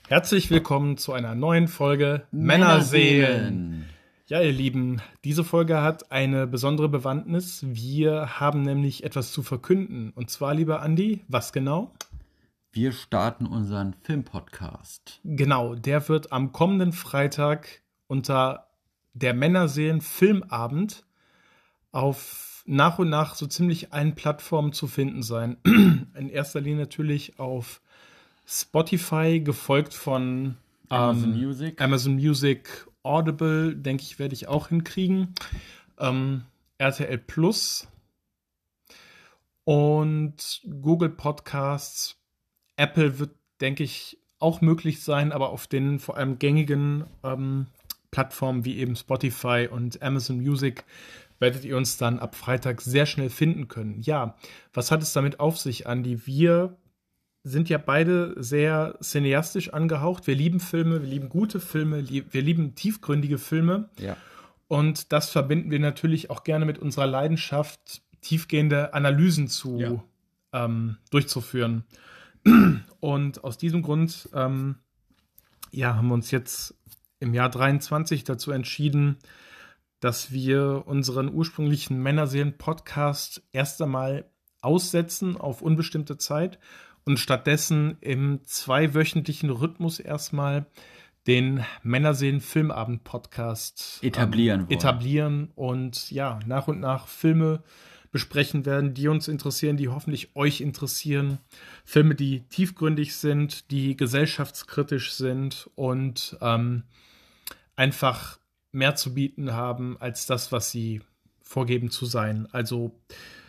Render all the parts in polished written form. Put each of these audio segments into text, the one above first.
Herzlich willkommen zu einer neuen Folge Männerseelen. Ja, ihr Lieben, diese Folge hat eine besondere Bewandtnis. Wir haben nämlich etwas zu verkünden. Und zwar, lieber Andi, was genau? Wir starten unseren Filmpodcast. Genau, der wird am kommenden Freitag unter der Männerseelen Filmabend auf nach und nach so ziemlich allen Plattformen zu finden sein. In erster Linie natürlich auf Spotify, gefolgt von Amazon Music, Audible, denke ich, werde ich auch hinkriegen. RTL Plus und Google Podcasts. Apple wird, denke ich, auch möglich sein, aber auf den vor allem gängigen Plattformen wie eben Spotify und Amazon Music werdet ihr uns dann ab Freitag sehr schnell finden können. Ja, was hat es damit auf sich, Andi? Wir sind ja beide sehr cineastisch angehaucht. Wir lieben Filme, wir lieben gute Filme, wir lieben tiefgründige Filme. Ja. Und das verbinden wir natürlich auch gerne mit unserer Leidenschaft, tiefgehende Analysen durchzuführen. Und aus diesem Grund haben wir uns jetzt im Jahr 23 dazu entschieden, dass wir unseren ursprünglichen Männerseelen-Podcast erst einmal aussetzen auf unbestimmte Zeit und stattdessen im 2-wöchentlichen Rhythmus erstmal den Männerseelen-Filmabend-Podcast etablieren und ja, nach und nach Filme besprechen werden, die uns interessieren, die hoffentlich euch interessieren. Filme, die tiefgründig sind, die gesellschaftskritisch sind und einfach mehr zu bieten haben als das, was sie vorgeben zu sein. Also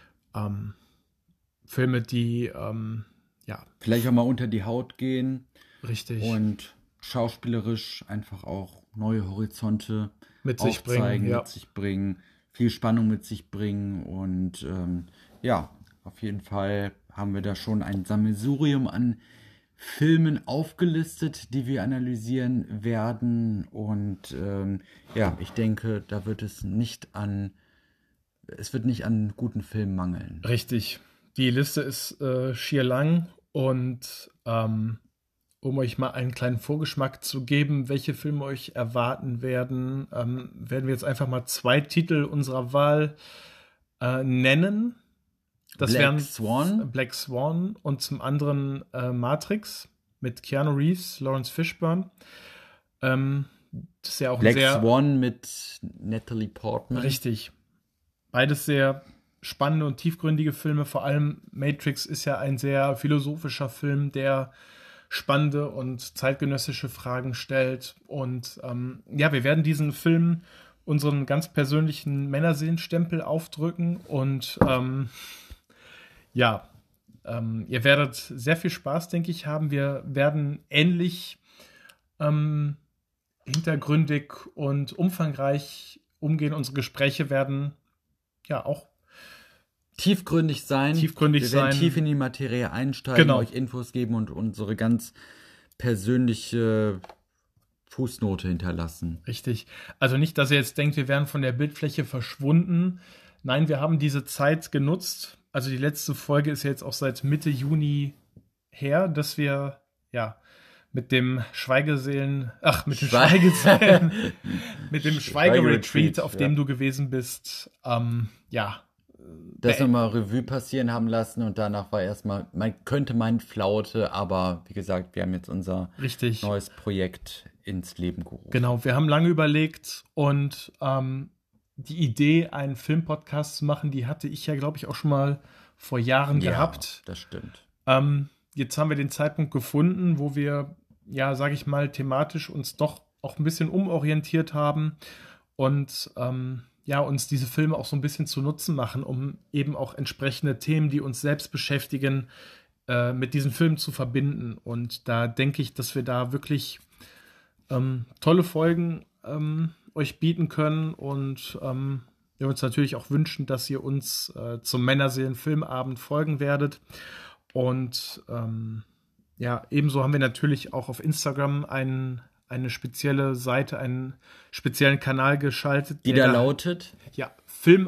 Filme, die vielleicht auch mal unter die Haut gehen. Richtig. Und schauspielerisch einfach auch neue Horizonte mit sich bringen, viel Spannung mit sich bringen. Und auf jeden Fall haben wir da schon ein Sammelsurium an Filmen aufgelistet, die wir analysieren werden. Und ich denke, da wird es nicht an guten Filmen mangeln. Richtig. Die Liste ist schier lang und um euch mal einen kleinen Vorgeschmack zu geben, welche Filme euch erwarten werden, werden wir jetzt einfach mal 2 Titel unserer Wahl nennen. Das wären Black Swan und zum anderen Matrix mit Keanu Reeves, Lawrence Fishburne. Das ist ja auch Black Swan mit Natalie Portman. Richtig. Beides sehr spannende und tiefgründige Filme. Vor allem Matrix ist ja ein sehr philosophischer Film, der spannende und zeitgenössische Fragen stellt. Und wir werden diesen Film unseren ganz persönlichen Männerseelenstempel aufdrücken. Und ihr werdet sehr viel Spaß, denke ich, haben. Wir werden ähnlich hintergründig und umfangreich umgehen. Unsere Gespräche werden auch tiefgründig sein. Wir werden tief in die Materie einsteigen, euch Infos geben und unsere ganz persönliche Fußnote hinterlassen. Richtig. Also nicht, dass ihr jetzt denkt, wir wären von der Bildfläche verschwunden. Nein, wir haben diese Zeit genutzt. Also die letzte Folge ist ja jetzt auch seit Mitte Juni her, dass wir mit dem Schweigeretreat, auf dem du gewesen bist, das nochmal Revue passieren haben lassen und danach war erstmal, man könnte meinen Flaute, aber wie gesagt, wir haben jetzt unser neues Projekt ins Leben gerufen. Genau, wir haben lange überlegt und die Idee, einen Filmpodcast zu machen, die hatte ich ja, glaube ich, auch schon mal vor Jahren gehabt. Das stimmt. Jetzt haben wir den Zeitpunkt gefunden, wo wir, sage ich mal, thematisch uns doch auch ein bisschen umorientiert haben und uns diese Filme auch so ein bisschen zu Nutzen machen, um eben auch entsprechende Themen, die uns selbst beschäftigen, mit diesen Filmen zu verbinden. Und da denke ich, dass wir da wirklich tolle Folgen euch bieten können und wir uns natürlich auch wünschen, dass ihr uns zum Männerseelen-Filmabend folgen werdet. Und ebenso haben wir natürlich auch auf Instagram eine spezielle Seite, einen speziellen Kanal geschaltet. Die da lautet? Ja,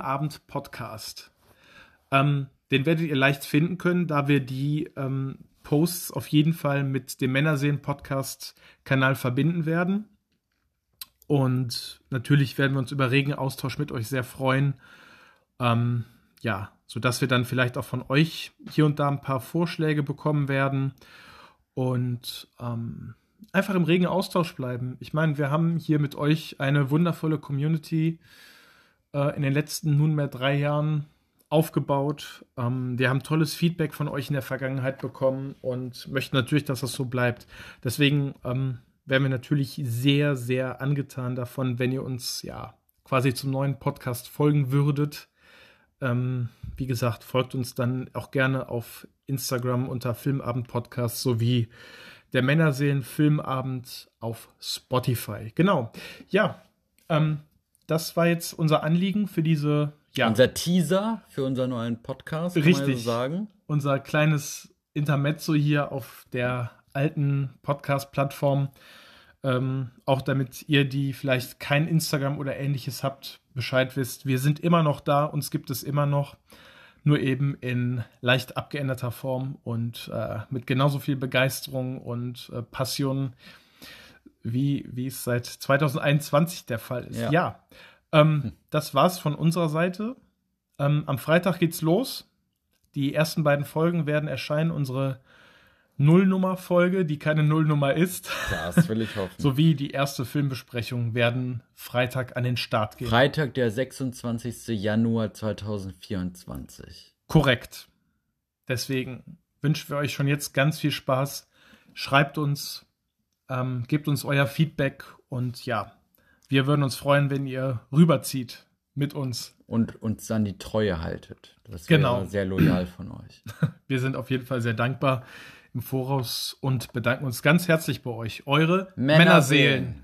Filmabend Podcast. Den werdet ihr leicht finden können, da wir die Posts auf jeden Fall mit dem Männerseelen-Podcast-Kanal verbinden werden. Und natürlich werden wir uns über regen Austausch mit euch sehr freuen. Sodass wir dann vielleicht auch von euch hier und da ein paar Vorschläge bekommen werden und einfach im regen Austausch bleiben. Ich meine, wir haben hier mit euch eine wundervolle Community in den letzten nunmehr 3 Jahren aufgebaut. Wir haben tolles Feedback von euch in der Vergangenheit bekommen und möchten natürlich, dass das so bleibt. Deswegen wären wir natürlich sehr, sehr angetan davon, wenn ihr uns quasi zum neuen Podcast folgen würdet. Wie gesagt, folgt uns dann auch gerne auf Instagram unter Filmabend Podcast sowie der Männerseelen Filmabend auf Spotify. Genau. Ja, das war jetzt unser Anliegen für diese, unser Teaser für unseren neuen Podcast, kann man so sagen. Unser kleines Intermezzo hier auf der alten Podcast-Plattform. Auch damit ihr, die vielleicht kein Instagram oder ähnliches habt, Bescheid wisst. Wir sind immer noch da, uns gibt es immer noch, nur eben in leicht abgeänderter Form und mit genauso viel Begeisterung und Passion, wie es seit 2021 der Fall ist. Ja, das war's von unserer Seite. Am Freitag geht's los. Die ersten beiden Folgen werden erscheinen. Unsere Nullnummer-Folge, die keine Nullnummer ist. Das will ich hoffen. Sowie die erste Filmbesprechung werden Freitag an den Start gehen. Freitag, der 26. Januar 2024. Korrekt. Deswegen wünschen wir euch schon jetzt ganz viel Spaß. Schreibt uns, gebt uns euer Feedback und wir würden uns freuen, wenn ihr rüberzieht mit uns. Und uns dann die Treue haltet. Das wäre sehr loyal von euch. Wir sind auf jeden Fall sehr dankbar im Voraus und bedanken uns ganz herzlich bei euch. Eure Männerseelen.